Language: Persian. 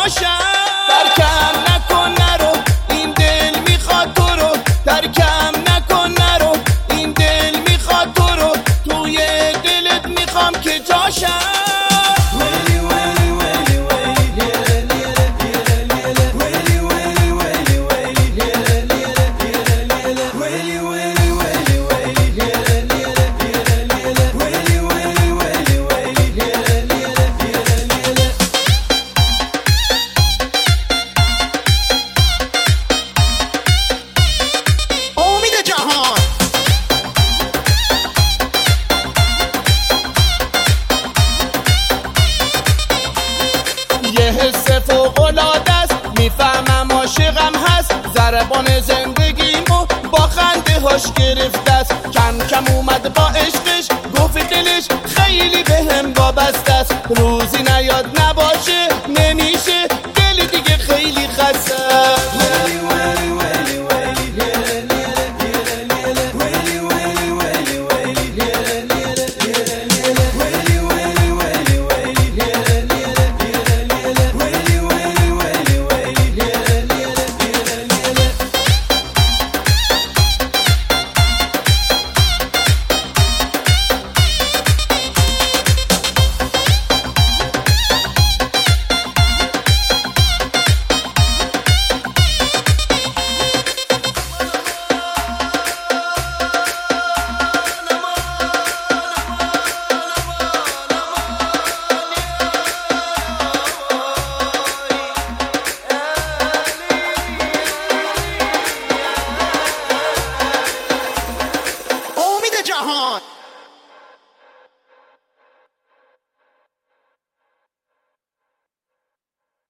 باشم. ترکم نکن نرو، این دل میخواد تو رو. ترکم نکن نرو، این دل میخواد تو رو. توی دلت میخوام که جاشم. یه حس فوق‌العاده است، میفهمم عاشقم هست. ضربان زندگیمو با خنده هاش گرفته است. کم کم اومد با عشقش، گفت دلش خیلی بهم وابسته است. روزی نیاد نباشه نمیشه، دل دیگه خیلی خسته است. جهان